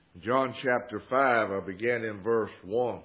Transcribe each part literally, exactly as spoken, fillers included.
John chapter five, I begin in verse one.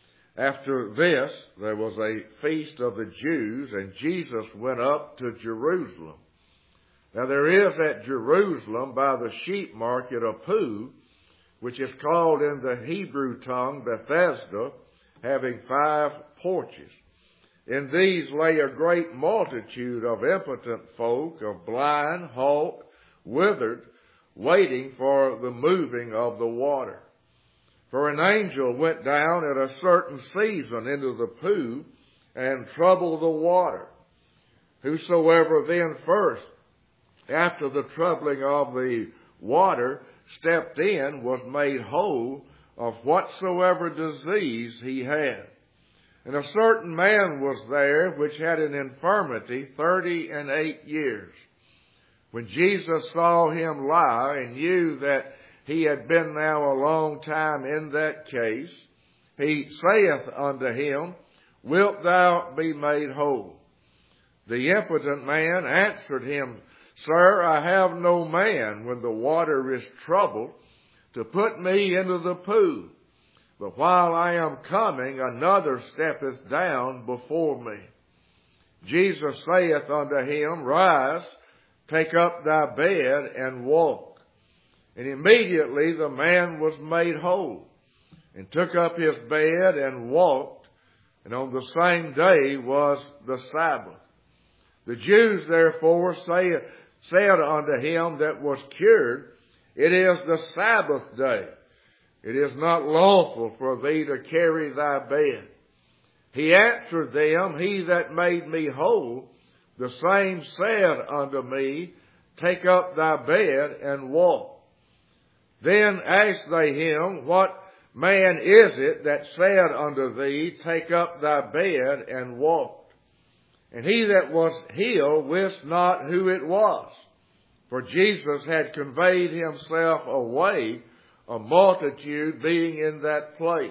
After this, there was a feast of the Jews, and Jesus went up to Jerusalem. Now there is at Jerusalem by the sheep market a pool, which is called in the Hebrew tongue Bethesda, having five porches. In these lay a great multitude of impotent folk, of blind, halt, withered, waiting for the moving of the water. For an angel went down at a certain season into the pool and troubled the water. Whosoever then first, after the troubling of the water, stepped in was made whole of whatsoever disease he had. And a certain man was there which had an infirmity thirty and eight years. When Jesus saw him lie and knew that he had been now a long time in that case, he saith unto him, Wilt thou be made whole? The impotent man answered him, Sir, I have no man when the water is troubled to put me into the pool. But while I am coming, another steppeth down before me. Jesus saith unto him, Rise, take up thy bed and walk. And immediately the man was made whole, and took up his bed and walked. And on the same day was the Sabbath. The Jews therefore say, said unto him that was cured, It is the Sabbath day. It is not lawful for thee to carry thy bed. He answered them, He that made me whole, the same said unto me, Take up thy bed and walk. Then asked they him, What man is it that said unto thee, Take up thy bed and walk? And he that was healed wist not who it was, for Jesus had conveyed himself away, a multitude being in that place.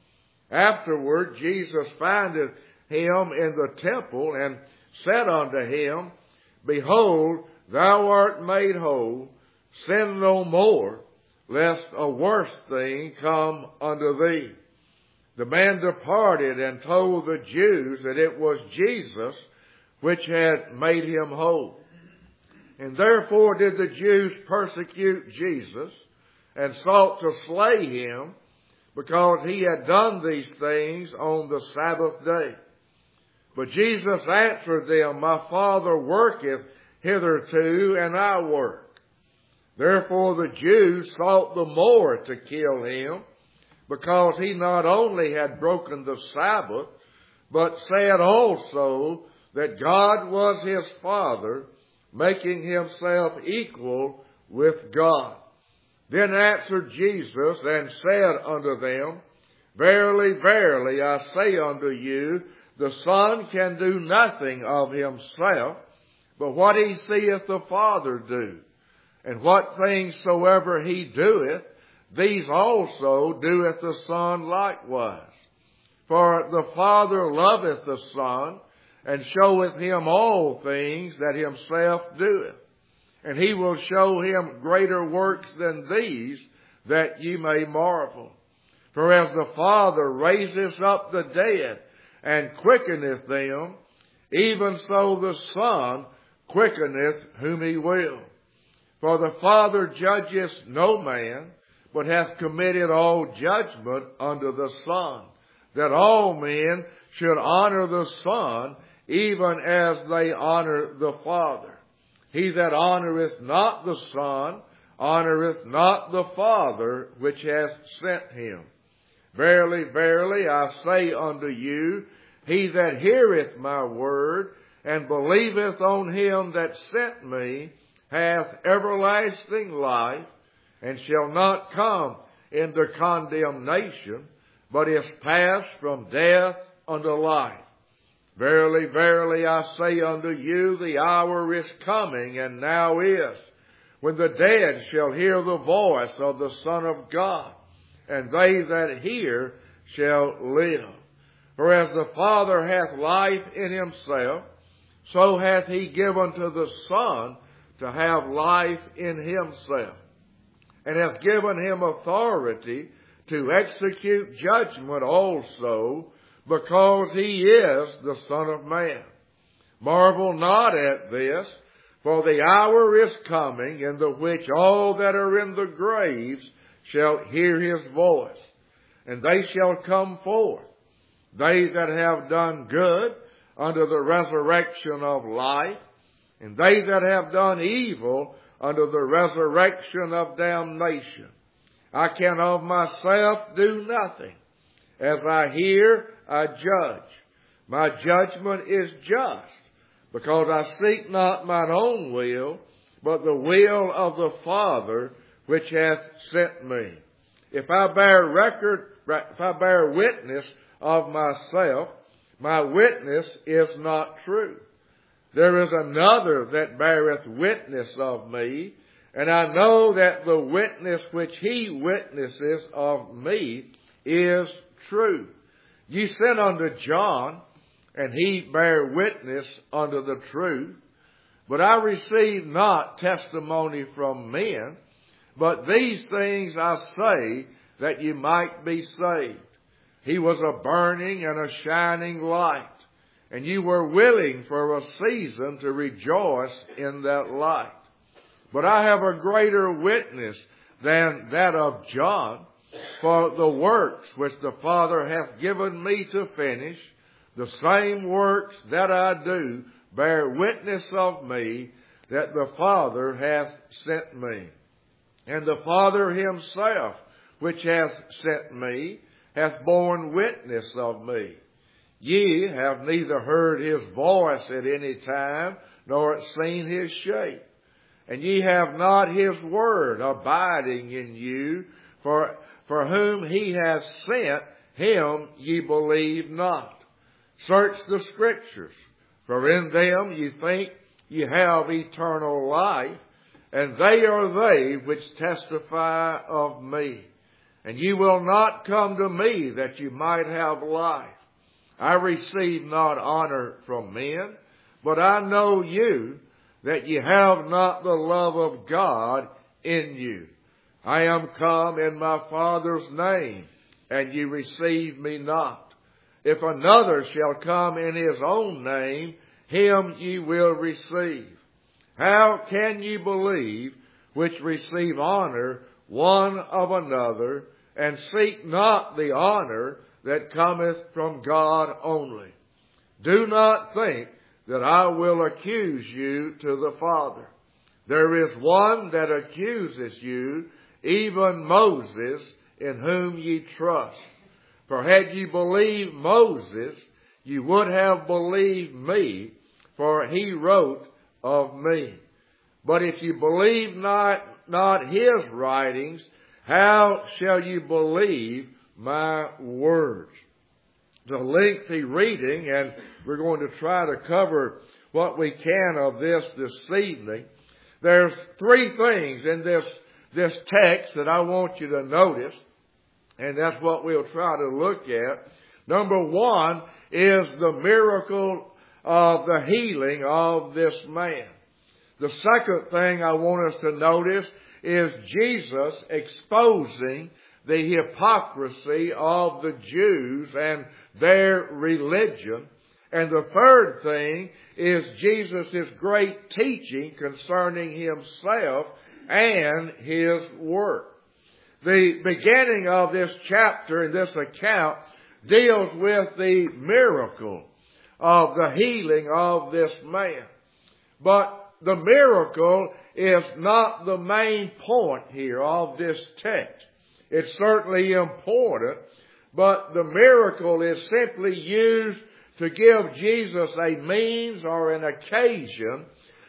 Afterward Jesus findeth him in the temple, and said unto him, Behold, thou art made whole, sin no more, lest a worse thing come unto thee. The man departed and told the Jews that it was Jesus which had made him whole. And therefore did the Jews persecute Jesus, and sought to slay him, because he had done these things on the Sabbath day. But Jesus answered them, My Father worketh hitherto, and I work. Therefore the Jews sought the more to kill him, because he not only had broken the Sabbath, but said also that God was his Father, making himself equal with God. Then answered Jesus and said unto them, Verily, verily, I say unto you, the Son can do nothing of himself, but what he seeth the Father do. And what things soever he doeth, these also doeth the Son likewise. For the Father loveth the Son, and showeth him all things that himself doeth. And he will show him greater works than these, that ye may marvel. For as the Father raiseth up the dead, and quickeneth them, even so the Son quickeneth whom he will. For the Father judgeth no man, but hath committed all judgment unto the Son, that all men should honor the Son, even as they honor the Father. He that honoureth not the Son, honoureth not the Father which hath sent him. Verily, verily, I say unto you, he that heareth my word, and believeth on him that sent me, hath everlasting life, and shall not come into condemnation, but is passed from death unto life. Verily, verily, I say unto you, the hour is coming, and now is, when the dead shall hear the voice of the Son of God, and they that hear shall live. For as the Father hath life in himself, so hath he given to the Son to have life in himself. and hath given him authority to execute judgment also, because he is the Son of Man. Marvel not at this, for the hour is coming in the which all that are in the graves shall hear his voice, and they shall come forth, they that have done good unto the resurrection of life, and they that have done evil unto the resurrection of damnation. I can of myself do nothing. As I hear, I judge. My judgment is just, because I seek not mine own will, but the will of the Father which hath sent me. If I bear record, if I bear witness of myself, my witness is not true. There is another that beareth witness of me, and I know that the witness which he witnesses of me is true. Ye sent unto John, and he bare witness unto the truth. But I received not testimony from men, but these things I say, that ye might be saved. He was a burning and a shining light, and ye were willing for a season to rejoice in that light. But I have a greater witness than that of John, for the works which the Father hath given me to finish, the same works that I do bear witness of me, that the Father hath sent me. And the Father himself, which hath sent me, hath borne witness of me. Ye have neither heard his voice at any time, nor seen his shape. And ye have not his word abiding in you, for, for whom he hath sent, him ye believe not. Search the Scriptures, for in them ye think ye have eternal life, and they are they which testify of me. And ye will not come to me that you might have life. I receive not honor from men, but I know you, that ye have not the love of God in you. I am come in my Father's name, and ye receive me not. If another shall come in his own name, him ye will receive. How can ye believe which receive honor one of another, and seek not the honor that cometh from God only? Do not think that I will accuse you to the Father. There is one that accuses you, even Moses, in whom ye trust. For had ye believed Moses, ye would have believed me, for he wrote of me. But if ye believe not, not his writings, how shall you believe my words? It's a lengthy reading, and we're going to try to cover what we can of this this evening. There's three things in this, this text that I want you to notice, and that's what we'll try to look at. Number one is the miracle of the healing of this man. The second thing I want us to notice is Jesus exposing the hypocrisy of the Jews and their religion. And the third thing is Jesus' great teaching concerning himself and his work. The beginning of this chapter in this account deals with the miracle of the healing of this man. But the miracle is not the main point here of this text. It's certainly important, but the miracle is simply used to give Jesus a means or an occasion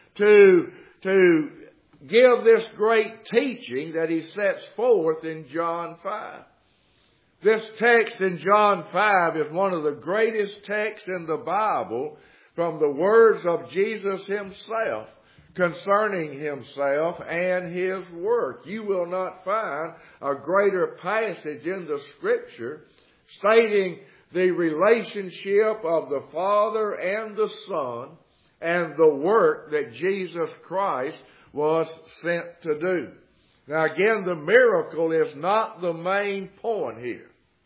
to, to give this great teaching that he sets forth in John five. This text in John five is one of the greatest texts in the Bible from the words of Jesus himself concerning himself and his work. You will not find a greater passage in the Scripture stating the relationship of the Father and the Son and the work that Jesus Christ was sent to do. Now again, the miracle is not the main point here.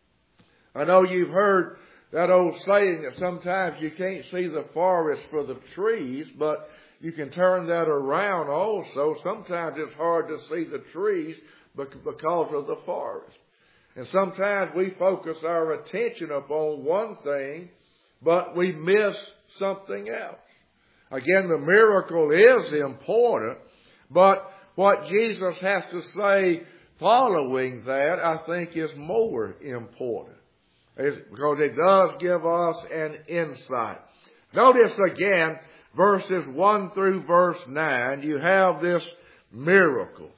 I know you've heard that old saying that sometimes you can't see the forest for the trees, but you can turn that around also. Sometimes it's hard to see the trees because of the forest. And sometimes we focus our attention upon one thing, but we miss something else. Again, the miracle is important, but what Jesus has to say following that, I think, is more important. It's because it does give us an insight. Notice again, verses one through verse nine, you have this miracle.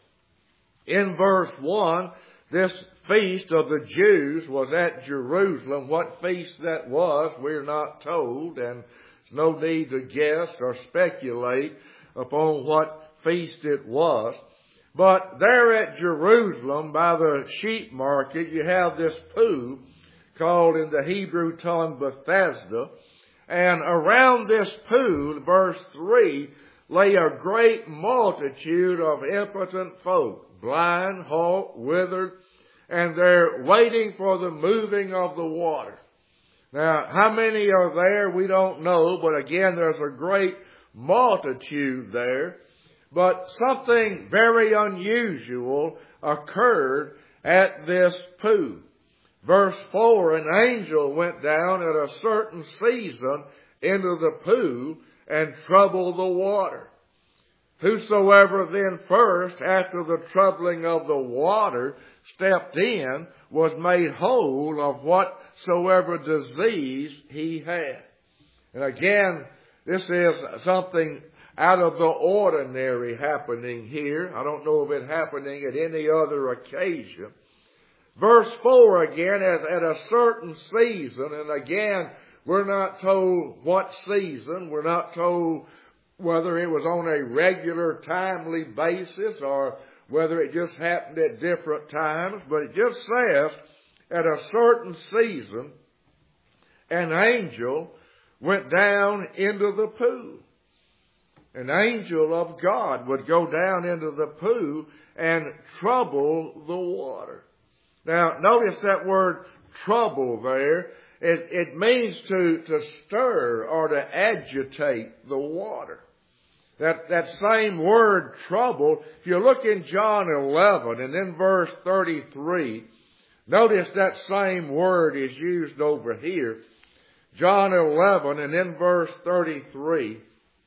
In verse one, this feast of the Jews was at Jerusalem. What feast that was, we're not told, and there's no need to guess or speculate upon what feast it was. But there at Jerusalem, by the sheep market, you have this pool called in the Hebrew tongue Bethesda. And around this pool, verse three, lay a great multitude of impotent folk, blind, halt, withered, and they're waiting for the moving of the water. Now, how many are there? We don't know, but again, there's a great multitude there. But something very unusual occurred at this pool. Verse four, an angel went down at a certain season into the pool and troubled the water. Whosoever then first, after the troubling of the water, stepped in, was made whole of whatsoever disease he had. And again, this is something out of the ordinary happening here. I don't know of it happening at any other occasion. Verse four again, at, at a certain season, and again, we're not told what season. We're not told whether it was on a regular, timely basis or whether it just happened at different times. But it just says, at a certain season, an angel went down into the pool. An angel of God would go down into the pool and trouble the water. Now, notice that word trouble there. It, it means to, to stir or to agitate the water. That, that same word trouble, if you look in John eleven and then verse thirty-three, notice that same word is used over here. John eleven and then verse thirty-three.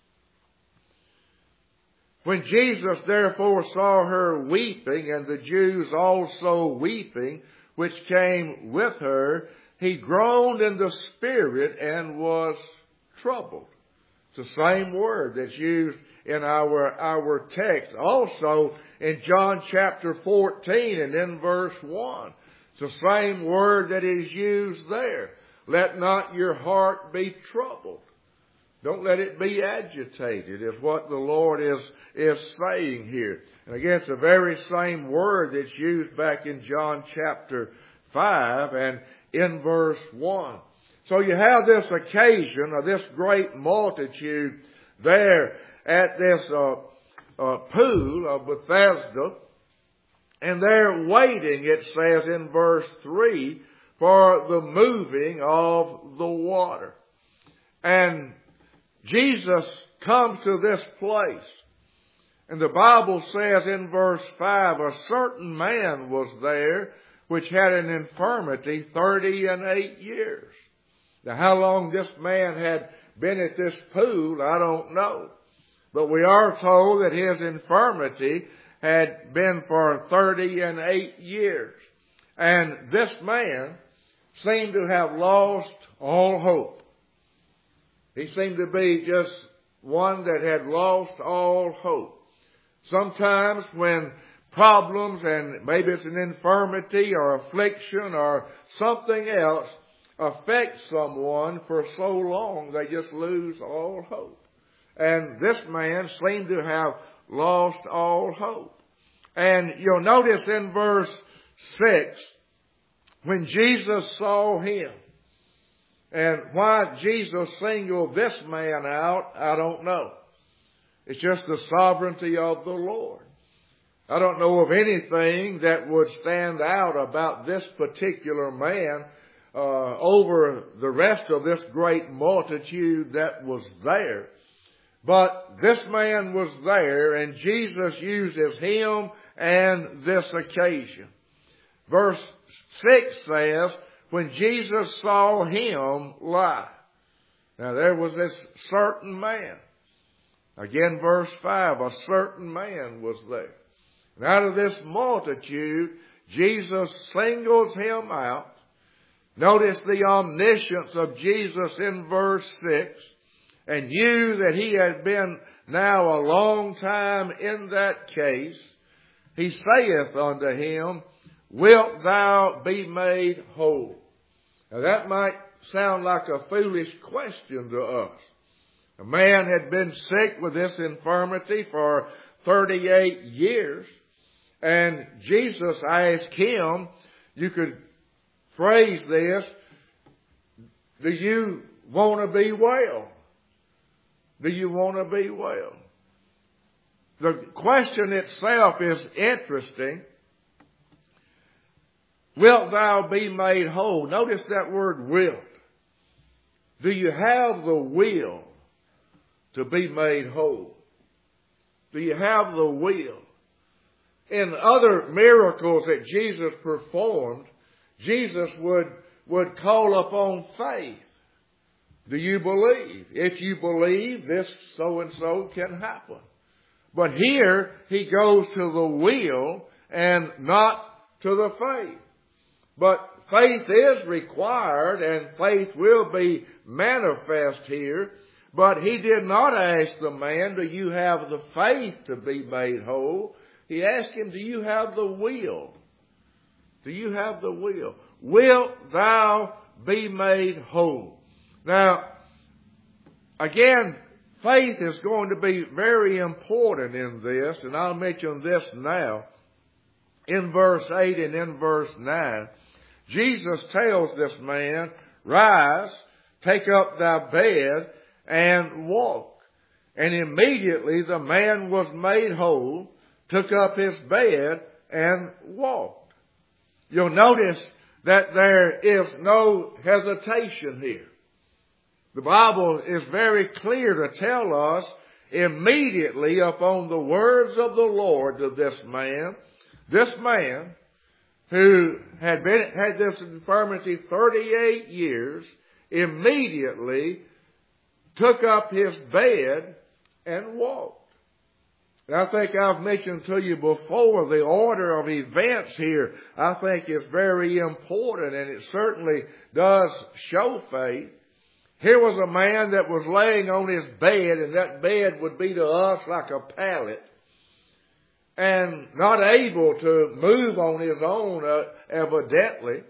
When Jesus therefore saw her weeping, and the Jews also weeping, which came with her, he groaned in the spirit and was troubled. It's the same word that's used in our, our text. Also in John chapter fourteen and in verse one. It's the same word that is used there. Let not your heart be troubled. Don't let it be agitated, is what the Lord is, is saying here. And again, it's the very same word that's used back in John chapter five and in verse one. So you have this occasion of this great multitude there at this uh, uh, pool of Bethesda. And they're waiting, it says in verse three, for the moving of the water. And Jesus comes to this place. And the Bible says in verse five, a certain man was there which had an infirmity thirty and eight years. Now how long this man had been at this pool, I don't know. But we are told that his infirmity had been for thirty and eight years. And this man seemed to have lost all hope. He seemed to be just one that had lost all hope. Sometimes when problems, and maybe it's an infirmity or affliction or something else, affect someone for so long, they just lose all hope. And this man seemed to have lost all hope. And you'll notice in verse six, when Jesus saw him, and why Jesus singled this man out, I don't know. It's just the sovereignty of the Lord. I don't know of anything that would stand out about this particular man uh, over the rest of this great multitude that was there. But this man was there, and Jesus uses him and this occasion. Verse six says, when Jesus saw him lie. Now there was this certain man. Again, verse five, a certain man was there. And out of this multitude, Jesus singles him out. Notice the omniscience of Jesus in verse six. And knew that he had been now a long time in that case. He saith unto him, wilt thou be made whole? Now that might sound like a foolish question to us. A man had been sick with this infirmity for thirty-eight years. And Jesus asked him, you could phrase this, do you want to be well? Do you want to be well? The question itself is interesting. Wilt thou be made whole? Notice that word wilt. Do you have the will to be made whole? Do you have the will? In other miracles that Jesus performed, Jesus would, would call upon faith. Do you believe? If you believe, this so-and-so can happen. But here, he goes to the will and not to the faith. But faith is required, and faith will be manifest here. But he did not ask the man, do you have the faith to be made whole? He asked him, do you have the will? Do you have the will? Wilt thou be made whole? Now, again, faith is going to be very important in this, and I'll mention this now. In verse eight and in verse nine, Jesus tells this man, rise, take up thy bed, and walk. And immediately the man was made whole, took up his bed, and walked. You'll notice that there is no hesitation here. The Bible is very clear to tell us immediately upon the words of the Lord to this man, this man who had been, had this infirmity thirty-eight years, immediately took up his bed and walked. And I think I've mentioned to you before the order of events here, I think is very important, and it certainly does show faith. Here was a man that was laying on his bed, and that bed would be to us like a pallet, and not able to move on his own, uh, evidently.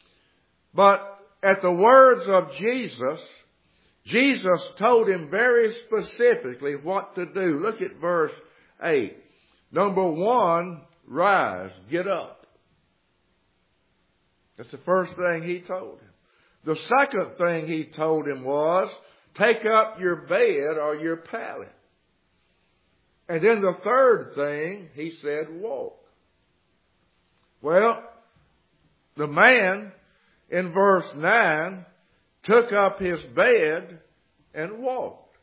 But at the words of Jesus, Jesus told him very specifically what to do. Look at verse eight. Number one, rise, get up. That's the first thing he told him. The second thing he told him was, take up your bed or your pallet. And then the third thing, he said, walk. Well, the man in verse nine took up his bed and walked.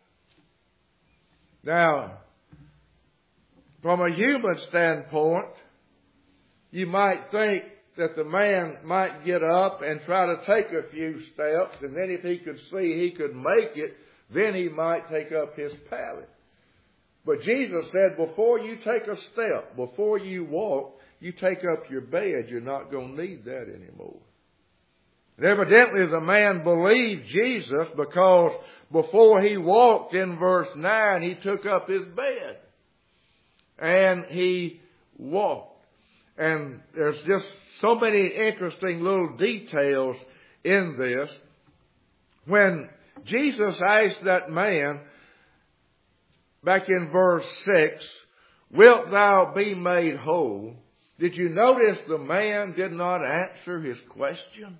Now, from a human standpoint, you might think that the man might get up and try to take a few steps, and then if he could see he could make it, then he might take up his pallet. But Jesus said, before you take a step, before you walk, you take up your bed. You're not going to need that anymore. And evidently the man believed Jesus, because before he walked in verse nine, he took up his bed and he walked. And there's just so many interesting little details in this. When Jesus asked that man, back in verse six, wilt thou be made whole? Did you notice the man did not answer his question?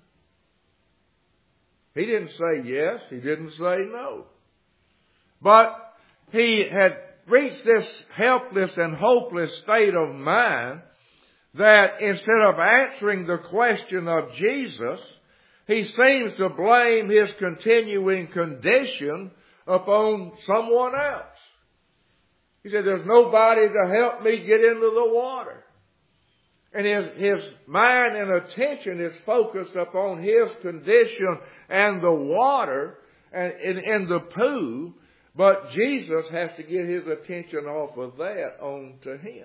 He didn't say yes. He didn't say no. But he had reached this helpless and hopeless state of mind that instead of answering the question of Jesus, he seems to blame his continuing condition upon someone else. He said, there's nobody to help me get into the water. And his, his mind and attention is focused upon his condition and the water and in, in the pool. But Jesus has to get his attention off of that on to him.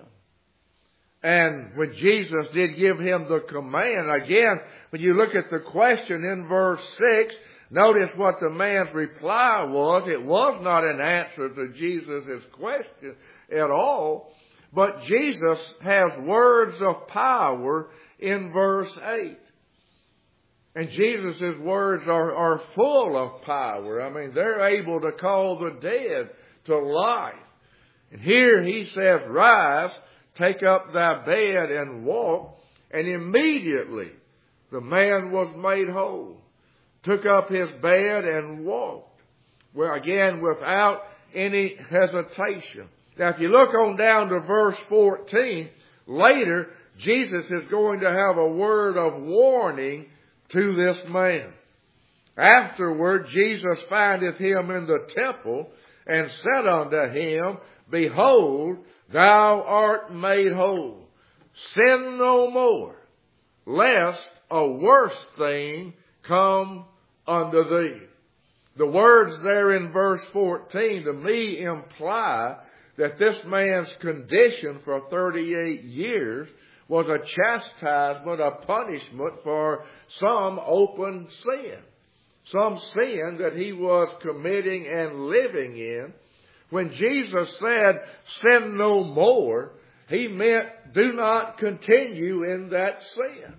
And when Jesus did give him the command, again, when you look at the question in verse six, notice what the man's reply was. It was not an answer to Jesus' question at all. But Jesus has words of power in verse eight. And Jesus' words are, are full of power. I mean, they're able to call the dead to life. And here he says, rise, take up thy bed and walk. And immediately the man was made whole. Took up his bed and walked. Well, again, without any hesitation. Now, if you look on down to verse fourteen, later, Jesus is going to have a word of warning to this man. Afterward, Jesus findeth him in the temple and said unto him, behold, thou art made whole. Sin no more, lest a worse thing come unto thee. The words there in verse fourteen to me imply that this man's condition for thirty-eight years was a chastisement, a punishment for some open sin. Some sin that he was committing and living in. When Jesus said, sin no more, he meant do not continue in that sin.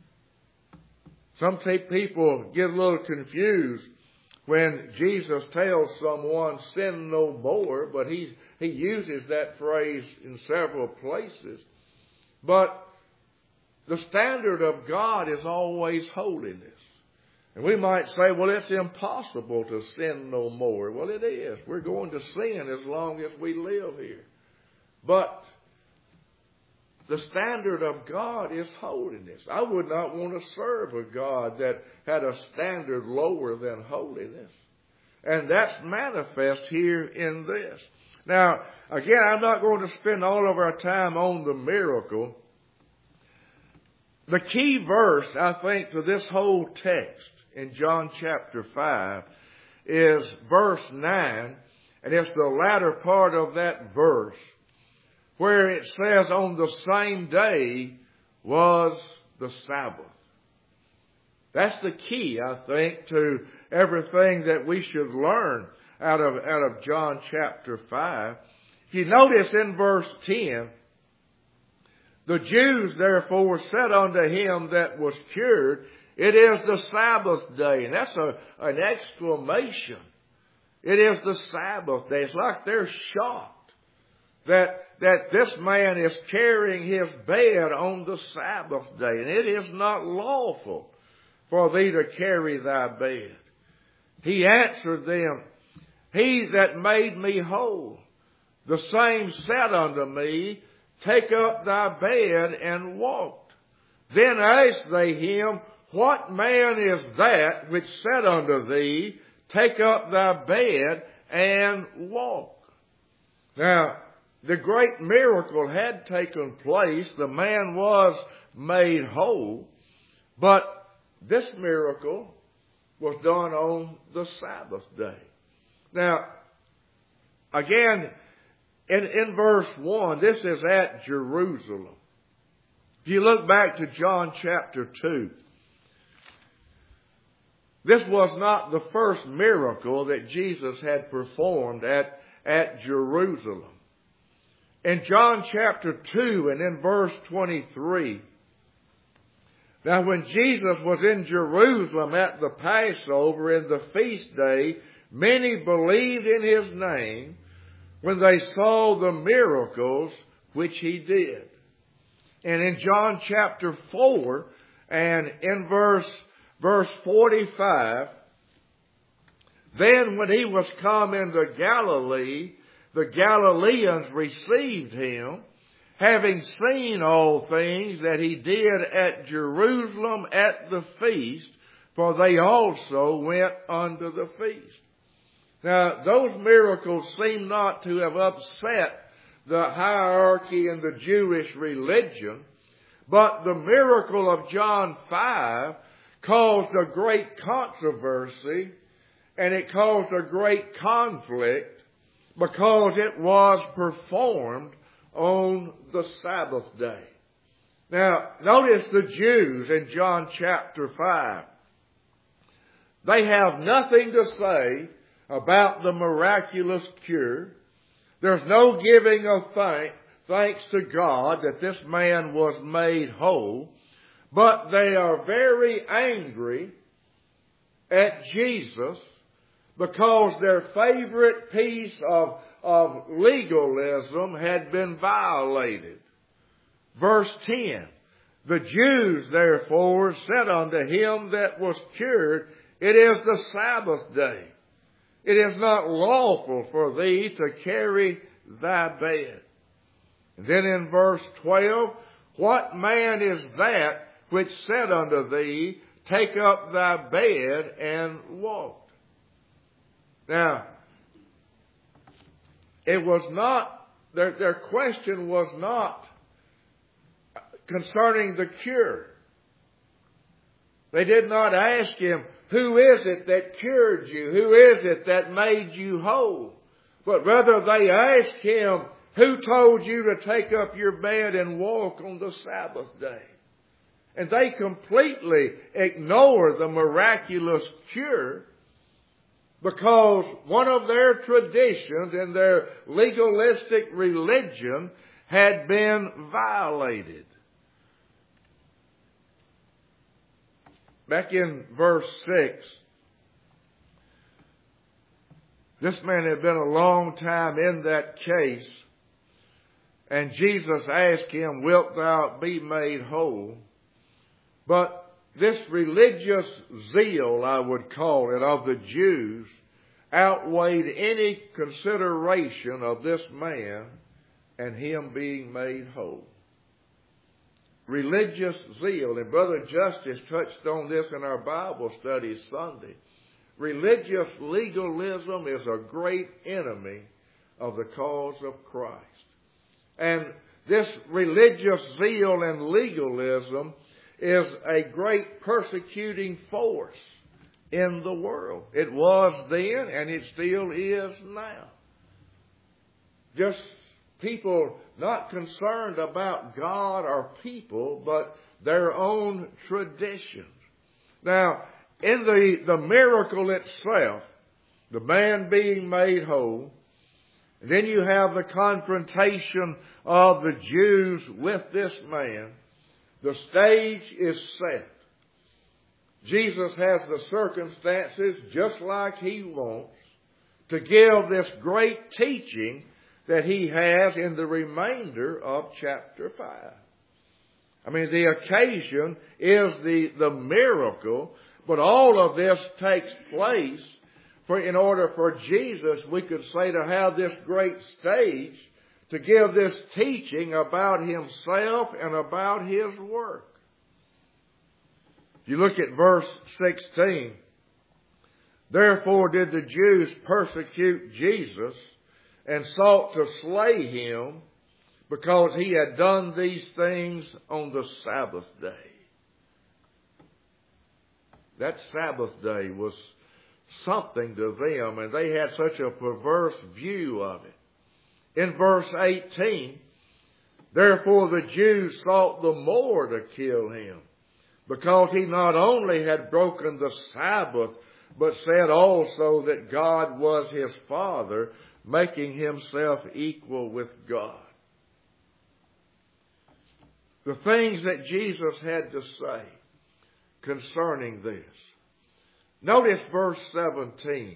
Some people get a little confused when Jesus tells someone, sin no more, but he, he uses that phrase in several places. But the standard of God is always holiness. And we might say, well, it's impossible to sin no more. Well, it is. We're going to sin as long as we live here. But the standard of God is holiness. I would not want to serve a God that had a standard lower than holiness. And that's manifest here in this. Now, again, I'm not going to spend all of our time on the miracle. The key verse, I think, to this whole text in John chapter five is verse nine, and it's the latter part of that verse, where it says, on the same day was the Sabbath. That's the key, I think, to everything that we should learn out of, out of John chapter five. If you notice in verse ten, the Jews therefore said unto him that was cured, it is the Sabbath day. And that's a, an exclamation. It is the Sabbath day. It's like they're shocked that that this man is carrying his bed on the Sabbath day. And it is not lawful for thee to carry thy bed. He answered them, he that made me whole, the same said unto me, take up thy bed and walk. Then asked they him, what man is that which said unto thee, take up thy bed and walk? Now, the great miracle had taken place. The man was made whole. But this miracle was done on the Sabbath day. Now, again, in, in verse one, this is at Jerusalem. If you look back to John chapter two, this was not the first miracle that Jesus had performed at, at Jerusalem. In John chapter two and in verse twenty-three, now when Jesus was in Jerusalem at the Passover in the feast day, many believed in his name when they saw the miracles which he did. And in John chapter four and in verse, verse forty-five, then when he was come into Galilee, the Galileans received him, having seen all things that he did at Jerusalem at the feast, for they also went unto the feast. Now, those miracles seem not to have upset the hierarchy in the Jewish religion, but the miracle of John five caused a great controversy, and it caused a great conflict because it was performed on the Sabbath day. Now, notice the Jews in John chapter five. They have nothing to say about the miraculous cure. There's no giving of thank, thanks to God that this man was made whole, but they are very angry at Jesus because their favorite piece of, of legalism had been violated. Verse ten, the Jews therefore said unto him that was cured, it is the Sabbath day. It is not lawful for thee to carry thy bed. And then in verse twelve, what man is that which said unto thee, take up thy bed and walk? Now, it was not, their, their question was not concerning the cure. They did not ask him, who is it that cured you? Who is it that made you whole? But rather they asked him, who told you to take up your bed and walk on the Sabbath day? And they completely ignore the miraculous cure because one of their traditions in their legalistic religion had been violated. Back in verse six, this man had been a long time in that case, and Jesus asked him, wilt thou be made whole? But this religious zeal, I would call it, of the Jews outweighed any consideration of this man and him being made whole. Religious zeal, and Brother Justice touched on this in our Bible study Sunday. Religious legalism is a great enemy of the cause of Christ. And this religious zeal and legalism is a great persecuting force in the world. It was then and it still is now. Just people not concerned about God or people, but their own traditions. Now, in the, the miracle itself, the man being made whole, then you have the confrontation of the Jews with this man. The stage is set. Jesus has the circumstances just like he wants to give this great teaching that he has in the remainder of chapter five. I mean, the occasion is the, the miracle, but all of this takes place for, in order for Jesus, we could say, to have this great stage to give this teaching about himself and about his work. If you look at verse sixteen, therefore did the Jews persecute Jesus and sought to slay him because he had done these things on the Sabbath day. That Sabbath day was something to them, and they had such a perverse view of it. In verse eighteen, therefore the Jews sought the more to kill him, because he not only had broken the Sabbath, but said also that God was his Father, making himself equal with God. The things that Jesus had to say concerning this. Notice verse seventeen.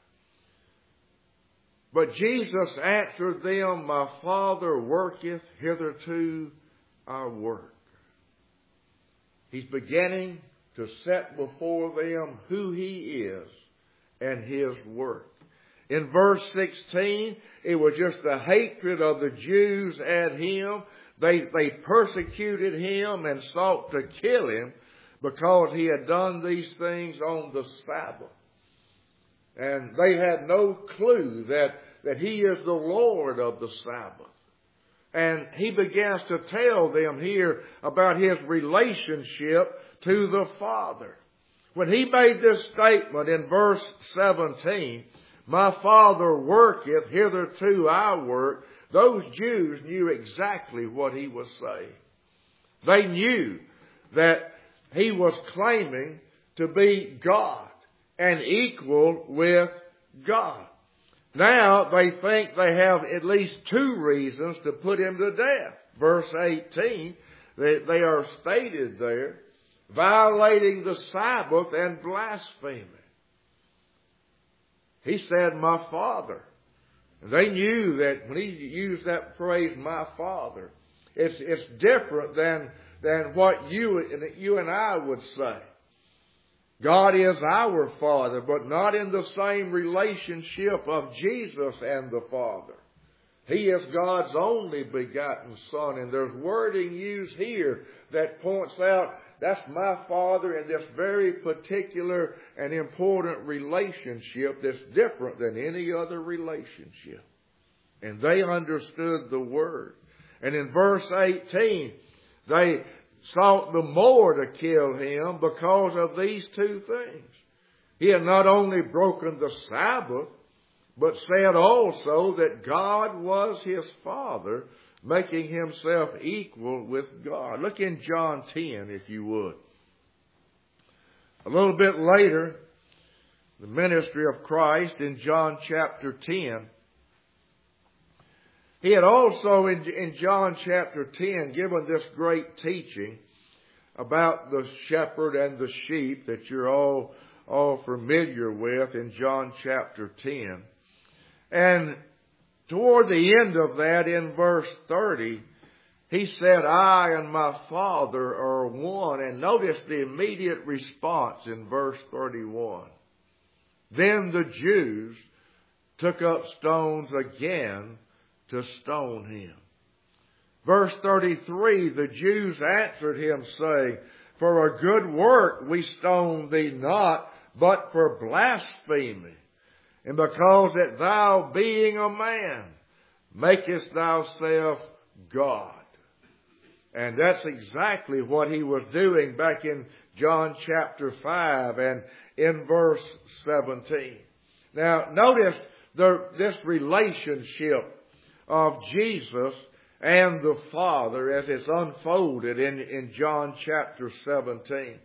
But Jesus answered them, my Father worketh hitherto our work. He's beginning to set before them who he is and his work. In verse sixteen, it was just the hatred of the Jews at him. They, they persecuted him and sought to kill him because he had done these things on the Sabbath. And they had no clue that, that he is the Lord of the Sabbath. And he begins to tell them here about his relationship to the Father. When he made this statement in verse seventeen, my Father worketh, hitherto I work, those Jews knew exactly what he was saying. They knew that he was claiming to be God and equal with God. Now they think they have at least two reasons to put him to death. Verse eighteen, they, they are stated there, violating the Sabbath and blaspheming. He said, my Father. And they knew that when he used that phrase, my Father, it's, it's different than, than what you, you and I would say. God is our Father, but not in the same relationship of Jesus and the Father. He is God's only begotten Son, and there's wording used here that points out that's my Father in this very particular and important relationship that's different than any other relationship. And they understood the Word. And in verse eighteen, they sought the more to kill him because of these two things. He had not only broken the Sabbath, but said also that God was his Father, making himself equal with God. Look in John ten, if you would. A little bit later, the ministry of Christ in John chapter ten. He had also in, in John chapter ten given this great teaching about the shepherd and the sheep that you're all, all familiar with in John chapter ten. And toward the end of that, in verse thirty, he said, I and my Father are one. And notice the immediate response in verse thirty-one. Then the Jews took up stones again to stone him. Verse thirty-three, the Jews answered him, saying, for a good work we stone thee not, but for blasphemy. And because that thou, being a man, makest thyself God. And that's exactly what he was doing back in John chapter five and in verse seventeen. Now, notice the, this relationship of Jesus and the Father as it's unfolded in, in John chapter seventeen.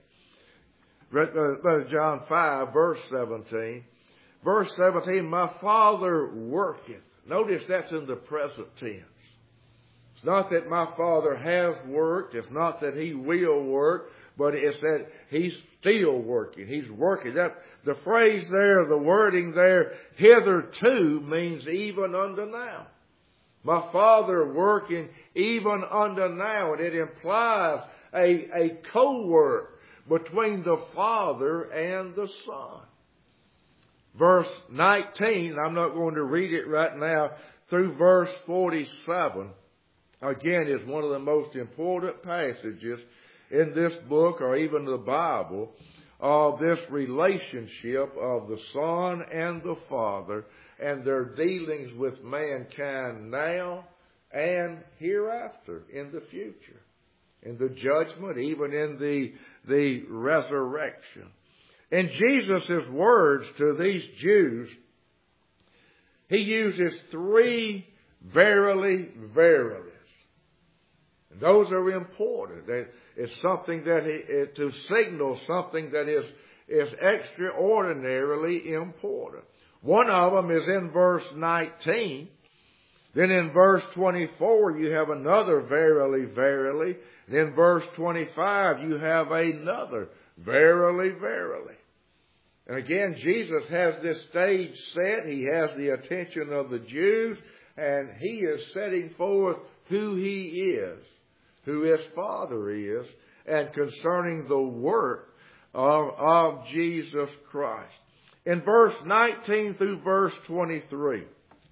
John five, verse seventeen. Verse seventeen, my Father worketh. Notice that's in the present tense. It's not that my Father has worked. It's not that he will work. But it's that he's still working. He's working. That, the phrase there, the wording there, hitherto, means even unto now. My Father working even unto now. And it implies a, a co-work between the Father and the Son. Verse nineteen, I'm not going to read it right now, through verse forty-seven, again, is one of the most important passages in this book or even the Bible of this relationship of the Son and the Father and their dealings with mankind now and hereafter in the future, in the judgment, even in the, the resurrection. In Jesus' words to these Jews, he uses three verily, verilies. And those are important. It's something that he, to signal something that is, is extraordinarily important. One of them is in verse nineteen. Then in verse twenty-four, you have another verily, verily. And in verse twenty-five, you have another verily, verily. And again, Jesus has this stage set. He has the attention of the Jews, and he is setting forth who he is, who his Father is, and concerning the work of, of Jesus Christ. In verse nineteen through verse twenty-three,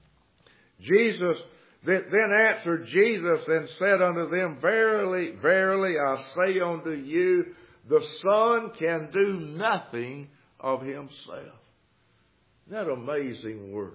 Jesus then answered Jesus and said unto them, Verily, verily, I say unto you, the Son can do nothing of himself. Isn't that amazing words?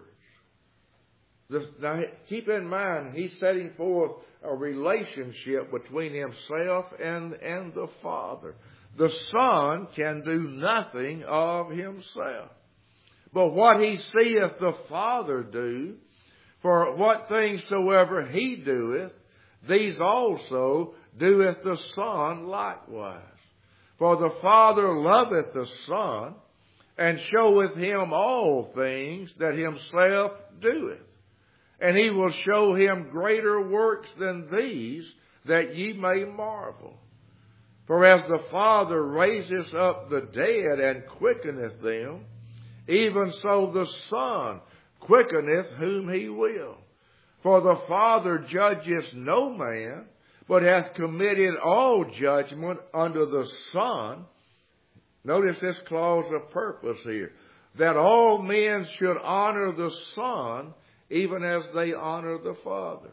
This, now, keep in mind, he's setting forth a relationship between himself and, and the Father. The Son can do nothing of himself. But what he seeth the Father do, for what things soever he doeth, these also doeth the Son likewise. For the Father loveth the Son, and showeth him all things that himself doeth. And he will show him greater works than these, that ye may marvel. For as the Father raiseth up the dead and quickeneth them, even so the Son quickeneth whom he will. For the Father judgeth no man, but hath committed all judgment unto the Son. Notice this clause of purpose here, that all men should honor the Son, even as they honor the Father.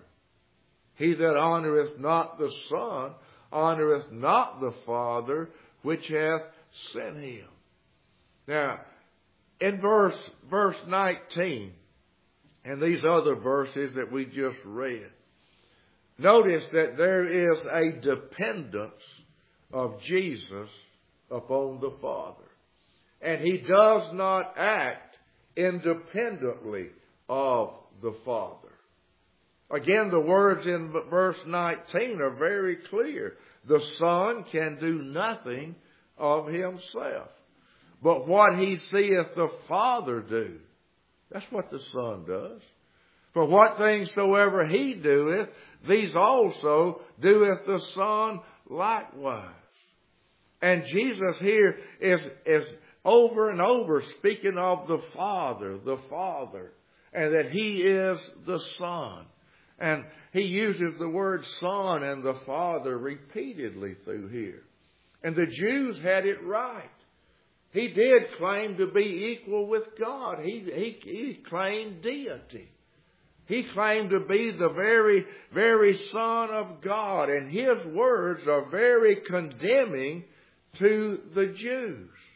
He that honoreth not the Son, honoreth not the Father, which hath sent him. Now, in verse, verse nineteen, and these other verses that we just read, notice that there is a dependence of Jesus upon the Father. And he does not act independently of the Father. Again, the words in verse nineteen are very clear. The Son can do nothing of himself. But what he seeth the Father do, that's what the Son does. For what things soever he doeth, these also doeth the Son likewise. And Jesus here is, is over and over speaking of the Father, the Father, and that he is the Son. And he uses the word Son and the Father repeatedly through here. And the Jews had it right. He did claim to be equal with God. He, he, he claimed deity. He claimed to be the very, very Son of God. And his words are very condemning to the Jews.